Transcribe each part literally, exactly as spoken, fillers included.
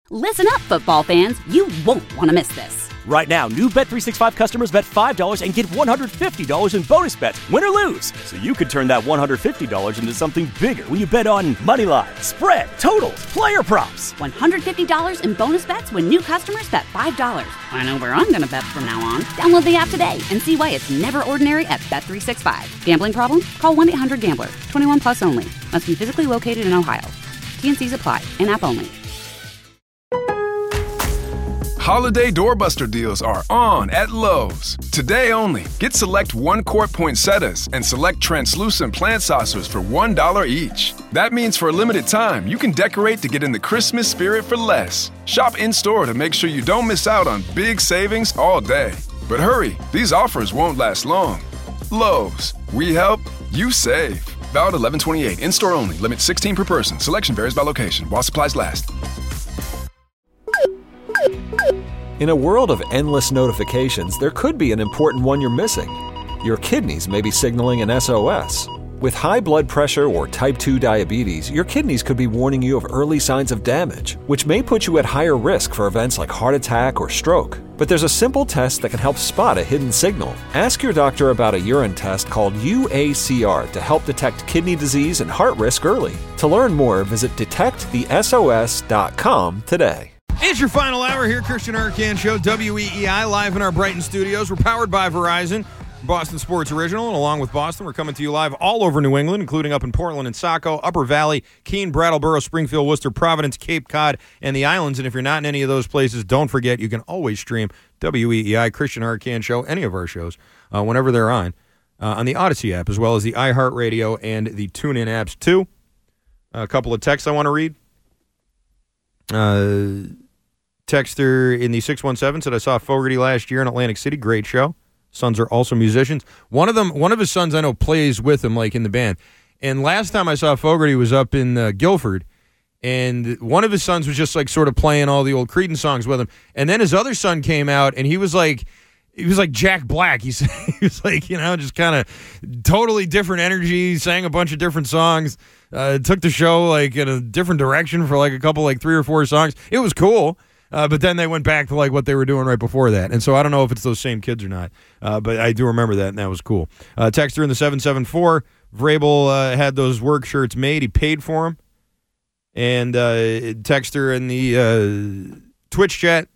Listen up, football fans. You won't want to miss this. Right now, new Bet three sixty-five customers bet five dollars and get one hundred fifty dollars in bonus bets, win or lose. So you could turn that one hundred fifty dollars into something bigger when you bet on money line, spread, totals, player props. one hundred fifty dollars in bonus bets when new customers bet five dollars. I know where I'm going to bet from now on. Download the app today and see why it's never ordinary at Bet three sixty-five. Gambling problem? Call one eight hundred gambler. twenty-one plus only. Must be physically located in Ohio. T N Cs apply. In-app only. Holiday doorbuster deals are on at Lowe's. Today only, get select one-quart poinsettias and select translucent plant saucers for one dollar each. That means for a limited time, you can decorate to get in the Christmas spirit for less. Shop in-store to make sure you don't miss out on big savings all day. But hurry, these offers won't last long. Lowe's, we help, you save. Valid eleven twenty-eight, in-store only, limit sixteen per person. Selection varies by location, while supplies last. In a world of endless notifications, there could be an important one you're missing. Your kidneys may be signaling an S O S. With high blood pressure or type two diabetes, your kidneys could be warning you of early signs of damage, which may put you at higher risk for events like heart attack or stroke. But there's a simple test that can help spot a hidden signal. Ask your doctor about a urine test called U A C R to help detect kidney disease and heart risk early. To learn more, visit detect the S O S dot com today. It's your final hour here, Christian Arcand Show, W E E I, live in our Brighton studios. We're powered by Verizon, Boston Sports Original, and along with Boston, we're coming to you live all over New England, including up in Portland and Saco, Upper Valley, Keene, Brattleboro, Springfield, Worcester, Providence, Cape Cod, and the Islands. And if you're not in any of those places, don't forget you can always stream W E E I, Christian Arcand Show, any of our shows, uh, whenever they're on, uh, on the Odyssey app, as well as the iHeartRadio and the TuneIn apps, too. A couple of texts I want to read. Uh... Texter in the six one seven said, I saw Fogarty last year in Atlantic City. Great show. Sons are also musicians. One of them, one of his sons I know plays with him, like in the band. And last time I saw Fogarty was up in uh, Guilford, and one of his sons was just like sort of playing all the old Creedence songs with him. And then his other son came out, and he was like, he was like Jack Black. He, he was like, you know, just kind of totally different energy, sang a bunch of different songs, uh, took the show like in a different direction for like a couple, like three or four songs. It was cool. Uh, but then they went back to like what they were doing right before that. And so I don't know if it's those same kids or not. Uh, but I do remember that, and that was cool. Uh, Texter in the seven seven four, Vrabel uh, had those work shirts made. He paid for them. And uh, Texter in the uh, Twitch chat,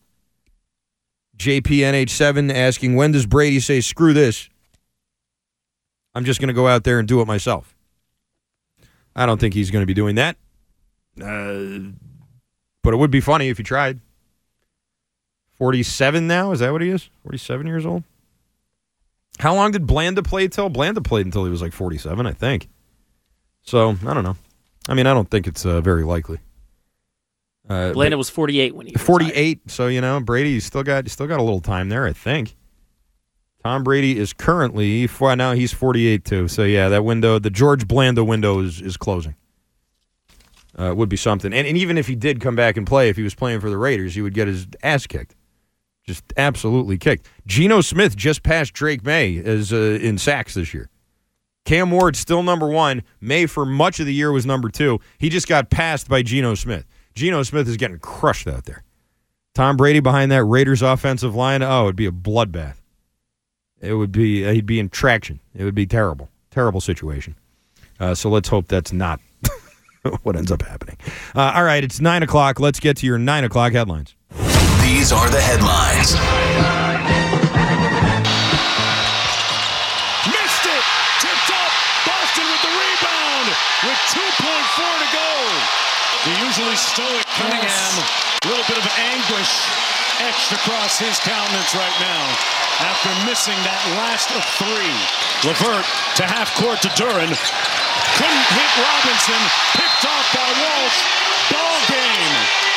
J P N H seven, asking, when does Brady say, screw this? I'm just going to go out there and do it myself. I don't think he's going to be doing that. Uh, but it would be funny if he tried. forty-seven now? Is that what he is? forty-seven years old? How long did Blanda play till? Blanda played until he was like forty-seven, I think. So, I don't know. I mean, I don't think it's uh, very likely. Uh, Blanda was forty-eight when he retired. forty-eight, so, you know, Brady's still got still got a little time there, I think. Tom Brady is currently, for now he's forty-eight too. So, yeah, that window, the George Blanda window is, is closing. Uh, would be something. And, and even if he did come back and play, if he was playing for the Raiders, he would get his ass kicked. Just absolutely kicked. Geno Smith just passed Drake May as uh, in sacks this year. Cam Ward still number one. May for much of the year was number two. He just got passed by Geno Smith. Geno Smith is getting crushed out there. Tom Brady behind that Raiders offensive line, oh, it would be a bloodbath. It would be, uh, he'd be in traction. It would be terrible. Terrible situation. Uh, so let's hope that's not what ends up happening. Uh, all right, it's nine o'clock. Let's get to your nine o'clock headlines. These are the headlines. Missed it! Tipped up! Boston with the rebound with two point four to go. The usually stoic Cunningham, a little bit of anguish etched across his countenance right now after missing that last of three. LeVert to half court to Duran. Couldn't hit Robinson. Picked off by Walsh. Ball game.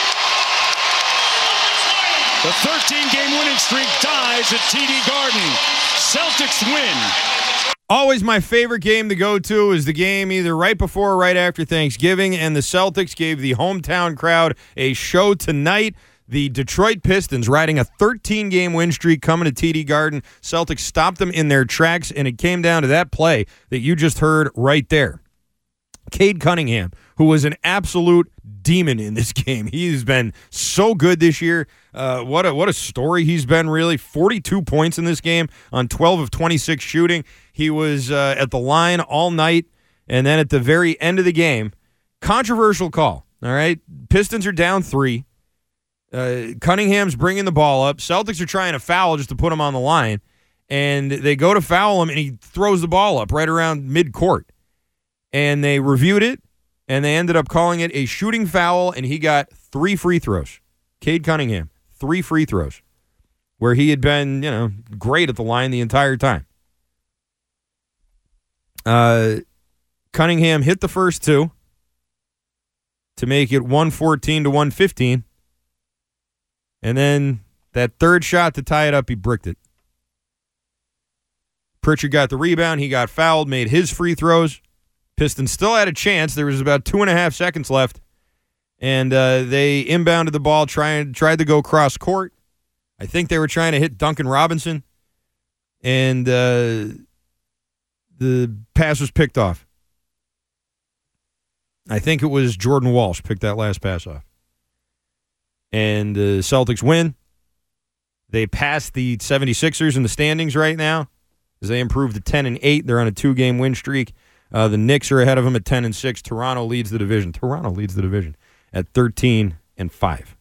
The thirteen-game winning streak dies at T D Garden. Celtics win. Always my favorite game to go to is the game either right before or right after Thanksgiving, and the Celtics gave the hometown crowd a show tonight. The Detroit Pistons riding a thirteen-game win streak coming to T D Garden. Celtics stopped them in their tracks, and it came down to that play that you just heard right there. Cade Cunningham, who who was an absolute demon in this game. He's been so good this year. Uh, what a what a story he's been, really. forty-two points in this game on twelve of twenty-six shooting. He was uh, at the line all night, and then at the very end of the game, controversial call, all right? Pistons are down three. Uh, Cunningham's bringing the ball up. Celtics are trying to foul just to put him on the line, and they go to foul him, and he throws the ball up right around midcourt. And they reviewed it, and they ended up calling it a shooting foul, and he got three free throws. Cade Cunningham, three free throws, where he had been, you know, great at the line the entire time. Uh, Cunningham hit the first two to make it one fourteen to one fifteen. And then that third shot to tie it up, he bricked it. Pritchard got the rebound. He got fouled, made his free throws. Pistons still had a chance. There was about two and a half seconds left. And uh, they inbounded the ball, trying, tried to go cross court. I think they were trying to hit Duncan Robinson. And uh, the pass was picked off. I think it was Jordan Walsh picked that last pass off. And the Celtics win. They pass the seventy-sixers in the standings right now as they improve to ten and eight. They're on a two-game win streak. Uh, the Knicks are ahead of them at ten and six. Toronto leads the division. Toronto leads the division at thirteen and five.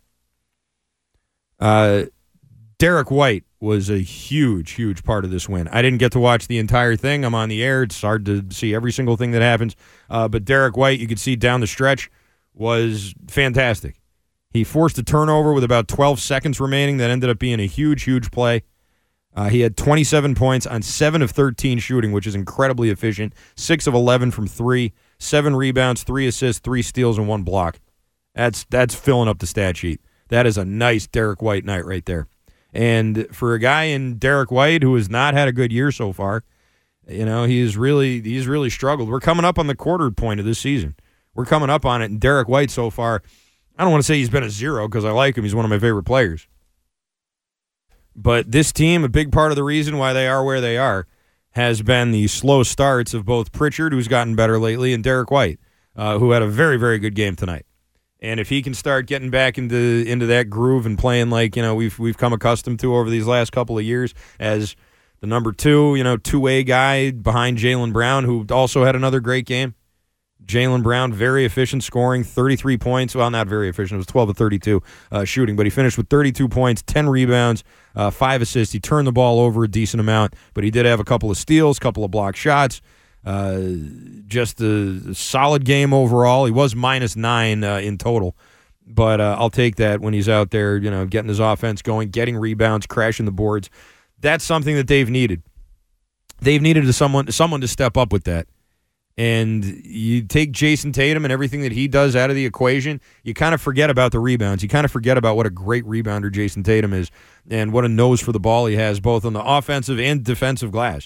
Uh, Derek White was a huge, huge part of this win. I didn't get to watch the entire thing. I'm on the air. It's hard to see every single thing that happens. Uh, but Derek White, you could see down the stretch, was fantastic. He forced a turnover with about twelve seconds remaining that ended up being a huge, huge play. Uh, he had twenty-seven points on seven of thirteen shooting, which is incredibly efficient. six of eleven from three, seven rebounds, three assists, three steals, and one block. That's that's filling up the stat sheet. That is a nice Derek White night right there. And for a guy in Derek White who has not had a good year so far, you know, he's really he's really struggled. We're coming up on the quarter point of this season. We're coming up on it, and Derek White so far, I don't want to say he's been a zero because I like him. He's one of my favorite players. But this team, a big part of the reason why they are where they are, has been the slow starts of both Pritchard, who's gotten better lately, and Derek White, uh, who had a very, very good game tonight. And if he can start getting back into into that groove and playing like, you know, we've we've come accustomed to over these last couple of years as the number two, you know, two-way guy behind Jaylen Brown, who also had another great game. Jaylen Brown, very efficient scoring, thirty-three points. Well, not very efficient. It was twelve of thirty-two uh, shooting, but he finished with thirty-two points, ten rebounds, uh, five assists. He turned the ball over a decent amount, but he did have a couple of steals, a couple of block shots. Uh, just a solid game overall. He was minus nine uh, in total, but uh, I'll take that when he's out there, you know, getting his offense going, getting rebounds, crashing the boards. That's something that they've needed. They've needed someone, someone to step up with that. And you take Jason Tatum and everything that he does out of the equation, you kind of forget about the rebounds. You kind of forget about what a great rebounder Jason Tatum is and what a nose for the ball he has, both on the offensive and defensive glass.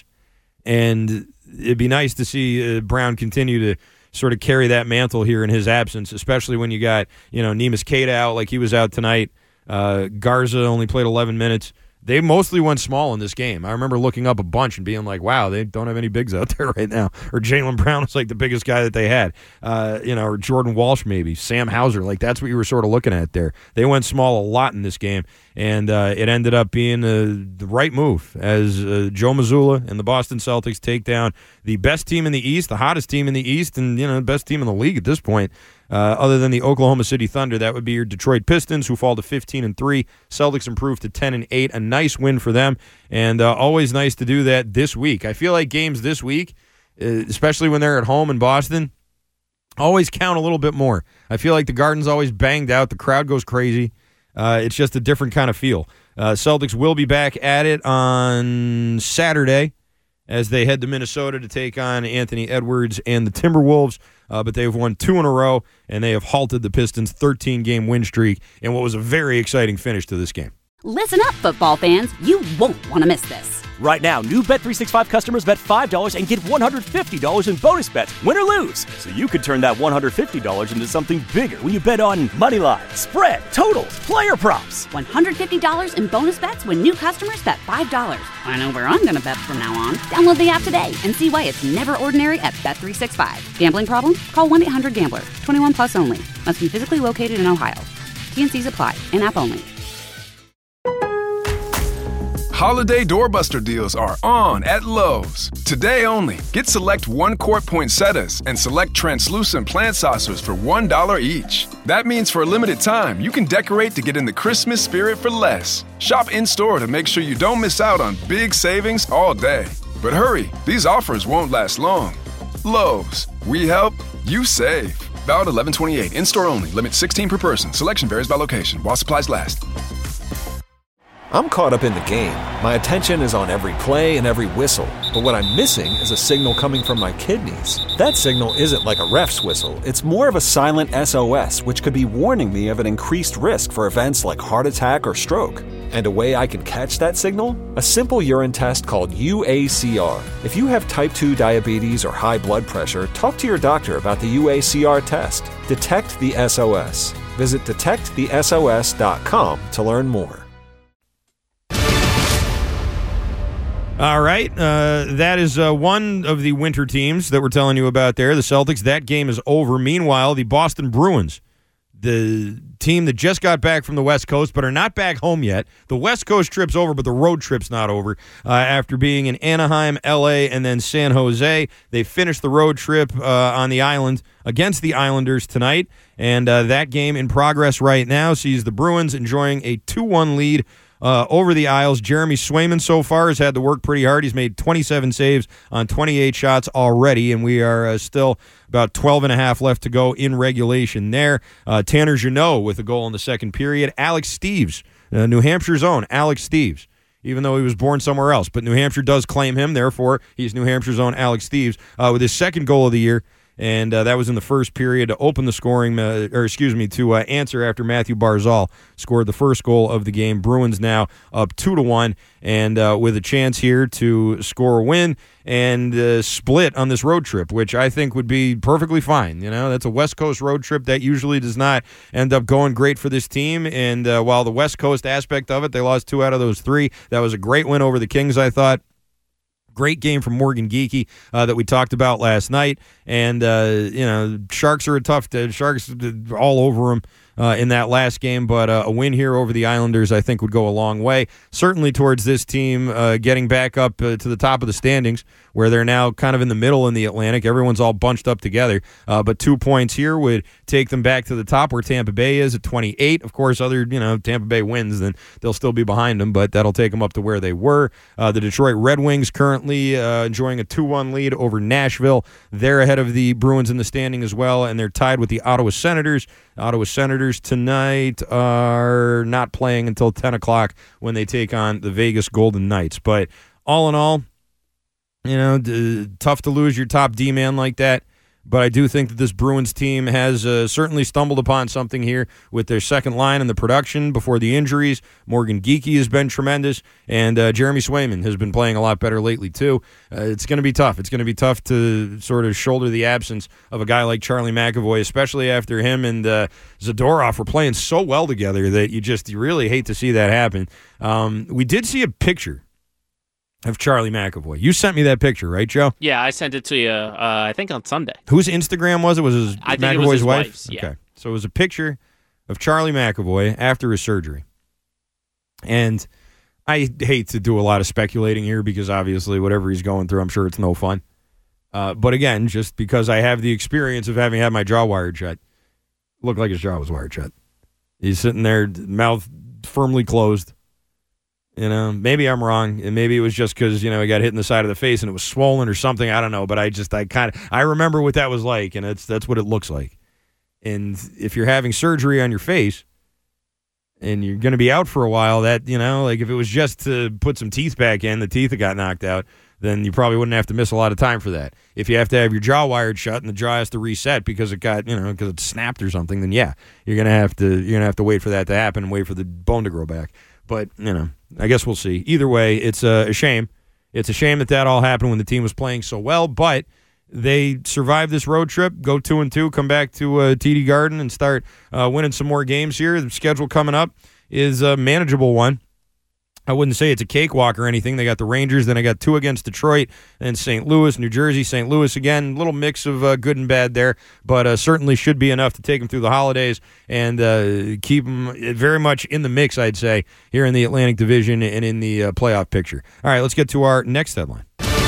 And it'd be nice to see uh, Brown continue to sort of carry that mantle here in his absence, especially when you got, you know, Neemias Queta out like he was out tonight. Uh, Garza only played eleven minutes. They mostly went small in this game. I remember looking up a bunch and being like, wow, they don't have any bigs out there right now. Or Jaylen Brown is like the biggest guy that they had. Uh, you know, or Jordan Walsh maybe. Sam Hauser. Like, that's what you were sort of looking at there. They went small a lot in this game, and uh, it ended up being uh, the right move as uh, Joe Mazzulla and the Boston Celtics take down the best team in the East, the hottest team in the East, and, you know, the best team in the league at this point. Uh, other than the Oklahoma City Thunder, that would be your Detroit Pistons, who fall to fifteen and three. Celtics improved to ten and eight. A nice win for them, and uh, always nice to do that this week. I feel like games this week, uh, especially when they're at home in Boston, always count a little bit more. I feel like the Garden's always banged out. The crowd goes crazy. Uh, it's just a different kind of feel. Uh, Celtics will be back at it on Saturday as they head to Minnesota to take on Anthony Edwards and the Timberwolves. Uh, but they have won two in a row, and they have halted the Pistons' thirteen-game win streak in what was a very exciting finish to this game. Listen up, football fans. You won't want to miss this. Right now, new Bet three sixty-five customers bet five dollars and get one hundred fifty dollars in bonus bets, win or lose. So you could turn that one hundred fifty dollars into something bigger when you bet on money line, spread, totals, player props. one hundred fifty dollars in bonus bets when new customers bet five dollars. I know where I'm going to bet from now on. Download the app today and see why it's never ordinary at Bet three sixty-five. Gambling problem? Call one eight hundred gambler. twenty-one plus only. Must be physically located in Ohio. T and C's apply. In-app only. Holiday doorbuster deals are on at Lowe's. Today only, get select one-quart poinsettias and select translucent plant saucers for one dollar each. That means for a limited time, you can decorate to get in the Christmas spirit for less. Shop in-store to make sure you don't miss out on big savings all day. But hurry, these offers won't last long. Lowe's, we help, you save. Valid eleven twenty-eight, in-store only, limit sixteen per person. Selection varies by location, while supplies last. I'm caught up in the game. My attention is on every play and every whistle. But what I'm missing is a signal coming from my kidneys. That signal isn't like a ref's whistle. It's more of a silent S O S, which could be warning me of an increased risk for events like heart attack or stroke. And a way I can catch that signal? A simple urine test called U A C R. If you have type two diabetes or high blood pressure, talk to your doctor about the U A C R test. Detect the S O S. Visit detect the S O S dot com to learn more. All right, uh, that is uh, one of the winter teams that we're telling you about there, the Celtics. That game is over. Meanwhile, the Boston Bruins, the team that just got back from the West Coast but are not back home yet. The West Coast trip's over, but the road trip's not over. Uh, after being in Anaheim, L A, and then San Jose, they finished the road trip uh, on the island against the Islanders tonight, and uh, that game in progress right now sees the Bruins enjoying a two one lead Uh, over the Isles. Jeremy Swayman so far has had to work pretty hard. He's made twenty-seven saves on twenty-eight shots already, and we are uh, still about twelve and a half left to go in regulation there. Uh, Tanner Jeannot with a goal in the second period. Alex Steeves, uh, New Hampshire's own Alex Steeves, even though he was born somewhere else, but New Hampshire does claim him, therefore he's New Hampshire's own Alex Steeves uh, with his second goal of the year. And uh, that was in the first period to open the scoring, uh, or excuse me, to uh, answer after Matthew Barzal scored the first goal of the game. Bruins now up two to one, and uh, with a chance here to score a win and uh, split on this road trip, which I think would be perfectly fine. You know, that's a West Coast road trip that usually does not end up going great for this team. And uh, while the West Coast aspect of it, they lost two out of those three. That was a great win over the Kings, I thought. Great game from Morgan Geekie uh, that we talked about last night. And, uh, you know, Sharks are a tough – Sharks all over them uh, in that last game. But uh, a win here over the Islanders I think would go a long way, certainly towards this team uh, getting back up uh, to the top of the standings where they're now kind of in the middle in the Atlantic. Everyone's all bunched up together. Uh, but two points here would take them back to the top where Tampa Bay is at twenty-eight. Of course, other, you know, Tampa Bay wins, then they'll still be behind them, but that'll take them up to where they were. Uh, the Detroit Red Wings currently uh, enjoying a two one lead over Nashville. They're ahead of the Bruins in the standing as well, and they're tied with the Ottawa Senators. Ottawa Senators tonight are not playing until ten o'clock when they take on the Vegas Golden Knights. But all in all, you know, d- tough to lose your top D-man like that. But I do think that this Bruins team has uh, certainly stumbled upon something here with their second line and the production before the injuries. Morgan Geekie has been tremendous, and uh, Jeremy Swayman has been playing a lot better lately too. Uh, it's going to be tough. It's going to be tough to sort of shoulder the absence of a guy like Charlie McAvoy, especially after him and uh, Zadorov were playing so well together that you just you really hate to see that happen. Um, we did see a picture of Charlie McAvoy. You sent me that picture, right, Joe? Yeah, I sent it to you, uh, I think on Sunday. Whose Instagram was it? Was it his, I think McAvoy's it was his wife? wife's, yeah. Okay. So it was a picture of Charlie McAvoy after his surgery. And I hate to do a lot of speculating here because obviously whatever he's going through, I'm sure it's no fun. Uh, but again, just because I have the experience of having had my jaw wired shut, looked like his jaw was wired shut. He's sitting there, mouth firmly closed. You know, maybe I'm wrong, and maybe it was just because, you know, he got hit in the side of the face and it was swollen or something. I don't know, but I just, I kind of, I remember what that was like, and it's that's what it looks like. And if you're having surgery on your face and you're going to be out for a while, that, you know, like if it was just to put some teeth back in, the teeth that got knocked out, then you probably wouldn't have to miss a lot of time for that. If you have to have your jaw wired shut and the jaw has to reset because it got, you know, because it snapped or something, then yeah, you're gonna have to, you're gonna have to wait for that to happen and wait for the bone to grow back. But, you know, I guess we'll see. Either way, it's a, a shame It's a shame that that all happened when the team was playing so well, but they survive this road trip, go two and two, come back to uh, T D Garden and start uh, winning some more games here. The schedule coming up is a manageable one. I wouldn't say it's a cakewalk or anything. They got the Rangers, then I got two against Detroit, and Saint Louis, New Jersey, Saint Louis again. Little mix of uh, good and bad there, but uh, certainly should be enough to take them through the holidays and uh, keep them very much in the mix, I'd say, here in the Atlantic Division and in the uh, playoff picture. All right, let's get to our next headline.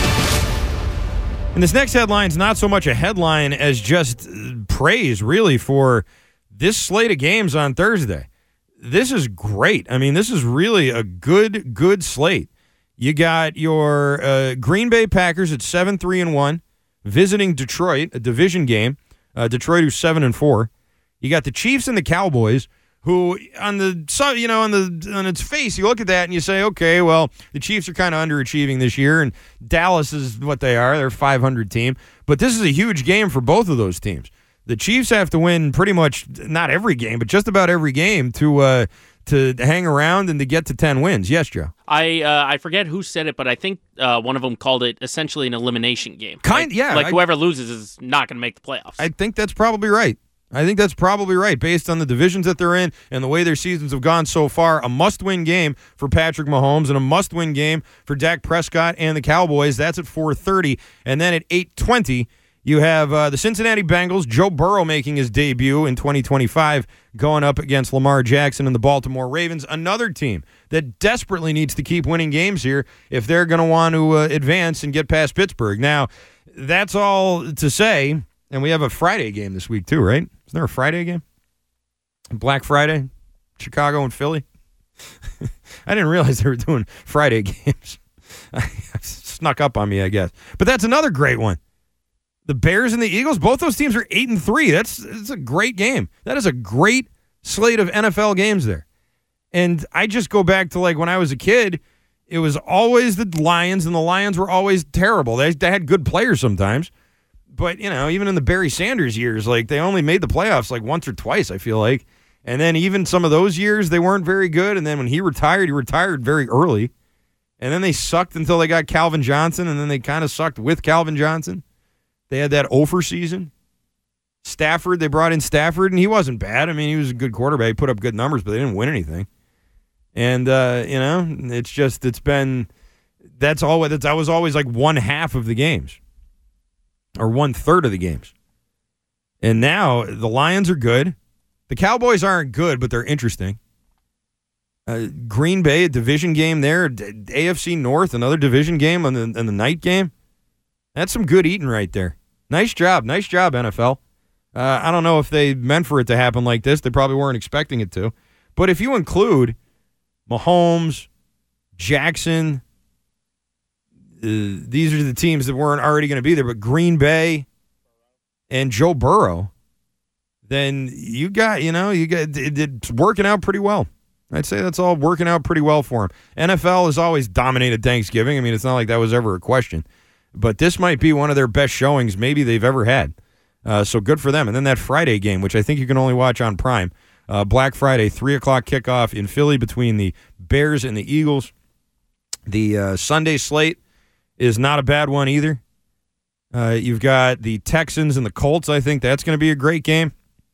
And this next headline is not so much a headline as just praise, really, for this slate of games on Thursday. This is great. I mean, this is really a good, good slate. You got your uh, Green Bay Packers at seven three and one, visiting Detroit, a division game. Uh, Detroit, who's seven and four. You got the Chiefs and the Cowboys, who on the so you know on the on its face, you look at that and you say, okay, well, the Chiefs are kind of underachieving this year, and Dallas is what they are. They're a five hundred team, but this is a huge game for both of those teams. The Chiefs have to win pretty much not every game, but just about every game to uh, to hang around and to get to ten wins. Yes, Joe. I uh, I forget who said it, but I think uh, one of them called it essentially an elimination game. Kind, like, yeah. Like I, whoever loses is not going to make the playoffs. I think that's probably right. I think that's probably right based on the divisions that they're in and the way their seasons have gone so far. A must-win game for Patrick Mahomes and a must-win game for Dak Prescott and the Cowboys. That's at four thirty. And then at eight twenty, you have uh, the Cincinnati Bengals, Joe Burrow making his debut in twenty twenty-five, going up against Lamar Jackson and the Baltimore Ravens, another team that desperately needs to keep winning games here if they're going to want to uh, advance and get past Pittsburgh. Now, that's all to say, and we have a Friday game this week too, right? Is there a Friday game? Black Friday, Chicago and Philly? I didn't realize they were doing Friday games. Snuck up on me, I guess. But that's another great one. The Bears and the Eagles, both those teams are eight and three. That's, that's a great game. That is a great slate of N F L games there. And I just go back to like when I was a kid, it was always the Lions, and the Lions were always terrible. They, they had good players sometimes. But, you know, even in the Barry Sanders years, like they only made the playoffs like once or twice, I feel like. And then even some of those years, they weren't very good. And then when he retired, he retired very early. And then they sucked until they got Calvin Johnson, and then they kind of sucked with Calvin Johnson. They had that Ofer season. Stafford, they brought in Stafford, and he wasn't bad. I mean, he was a good quarterback. He put up good numbers, but they didn't win anything. And, uh, you know, it's just, it's been, that's always, that's, that was always like one half of the games or one third of the games. And now the Lions are good. The Cowboys aren't good, but they're interesting. Uh, Green Bay, a division game there. A F C North, another division game on the, on the night game. That's some good eating right there. Nice job. Nice job, N F L. Uh, I don't know if they meant for it to happen like this. They probably weren't expecting it to. But if you include Mahomes, Jackson, uh, these are the teams that weren't already going to be there, but Green Bay and Joe Burrow, then you got, you know, you got it, it's working out pretty well. I'd say that's all working out pretty well for him. N F L has always dominated Thanksgiving. I mean, it's not like that was ever a question. But this might be one of their best showings maybe they've ever had. Uh, so good for them. And then that Friday game, which I think you can only watch on Prime. Uh, Black Friday, three o'clock kickoff in Philly between the Bears and the Eagles. The uh, Sunday slate is not a bad one either. Uh, you've got the Texans and the Colts. I think that's going to be a great game.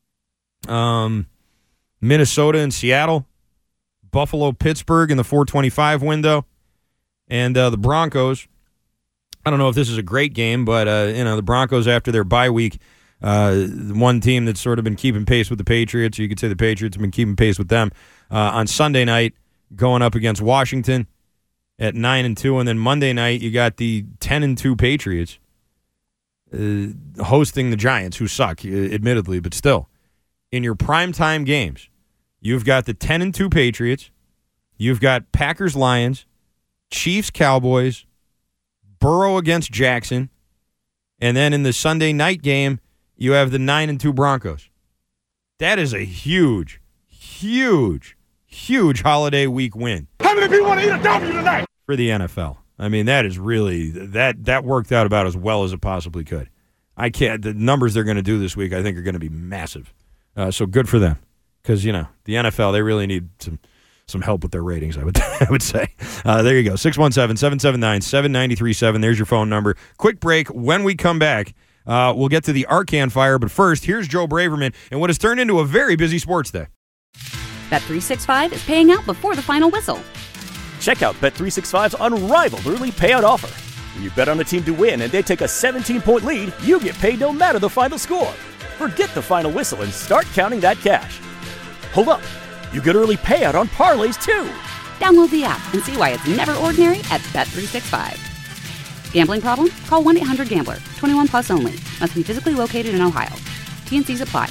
Um, Minnesota and Seattle. Buffalo, Pittsburgh in the four twenty-five window. And uh, the Broncos. I don't know if this is a great game, but uh, you know the Broncos after their bye week, uh, one team that's sort of been keeping pace with the Patriots. You could say the Patriots have been keeping pace with them uh, on Sunday night, going up against Washington at nine and two, and then Monday night you got the ten and two Patriots uh, hosting the Giants, who suck, admittedly, but still in your primetime games, you've got the ten and two Patriots, you've got Packers Lions, Chiefs Cowboys, Burrow against Jackson, and then in the Sunday night game, you have the nine and two Broncos. That is a huge, huge, huge holiday week win. How many people want to eat a W tonight? For the N F L. I mean, that is really, that that worked out about as well as it possibly could. I can't, the numbers they're going to do this week, I think, are going to be massive. Uh, so good for them. Because, you know, the N F L, they really need some some help with their ratings, I would I would say. Uh, there you go, six one seven, seven seven nine, seven nine three seven. There's your phone number. Quick break. When we come back, uh, we'll get to the Arcan Fire. But first, here's Joe Braverman and what has turned into a very busy sports day. Bet three sixty-five is paying out before the final whistle. Check out Bet three sixty-five's unrivaled early payout offer. When you bet on a team to win and they take a seventeen-point lead, you get paid no matter the final score. Forget the final whistle and start counting that cash. Hold up. You get early payout on parlays, too. Download the app and see why it's never ordinary at Bet three sixty-five. Gambling problem? Call one eight hundred gambler. twenty-one plus only. Must be physically located in Ohio. T N Cs apply.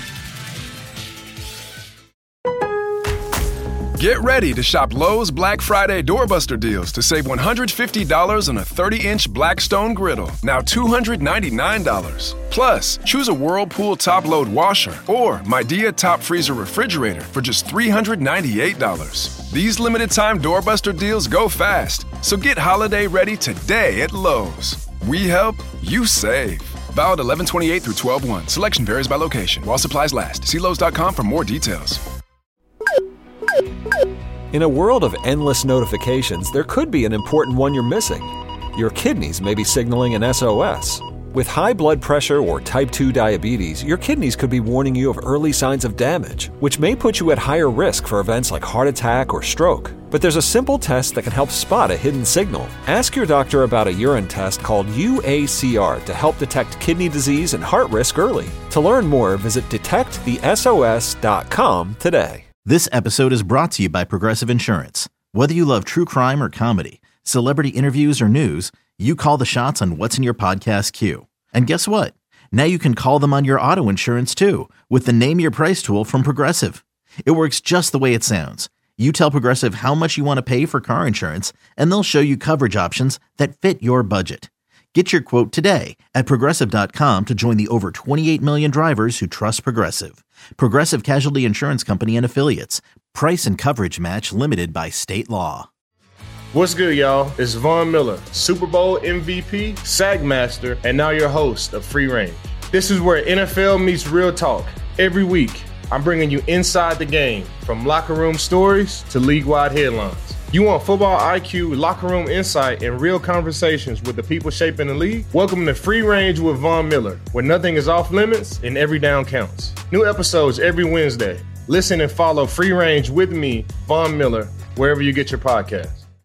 Get ready to shop Lowe's Black Friday Doorbuster deals to save one hundred fifty dollars on a thirty-inch Blackstone griddle, now two hundred ninety-nine dollars. Plus, choose a Whirlpool top-load washer or Midea top freezer refrigerator for just three hundred ninety-eight dollars. These limited-time Doorbuster deals go fast, so get holiday ready today at Lowe's. We help, you save. Valid eleven twenty-eight through twelve one. Selection varies by location. While supplies last. See Lowe's dot com for more details. In a world of endless notifications, there could be an important one you're missing. Your kidneys may be signaling an S O S. With high blood pressure or type two diabetes, your kidneys could be warning you of early signs of damage, which may put you at higher risk for events like heart attack or stroke. But there's a simple test that can help spot a hidden signal. Ask your doctor about a urine test called U A C R to help detect kidney disease and heart risk early. To learn more, visit detect the S O S dot com today. This episode is brought to you by Progressive Insurance. Whether you love true crime or comedy, celebrity interviews or news, you call the shots on what's in your podcast queue. And guess what? Now you can call them on your auto insurance too with the Name Your Price tool from Progressive. It works just the way it sounds. You tell Progressive how much you want to pay for car insurance, and they'll show you coverage options that fit your budget. Get your quote today at Progressive dot com to join the over twenty-eight million drivers who trust Progressive. Progressive Casualty Insurance Company and Affiliates. Price and coverage match limited by state law. What's good, y'all? It's Von Miller, Super Bowl M V P, Sack Master, and now your host of Free Range. This is where N F L meets real talk. Every week, I'm bringing you inside the game, from locker room stories to league-wide headlines. You want football I Q, locker room insight, and real conversations with the people shaping the league? Welcome to Free Range with Von Miller, where nothing is off limits and every down counts. New episodes every Wednesday. Listen and follow Free Range with me, Von Miller, wherever you get your podcasts.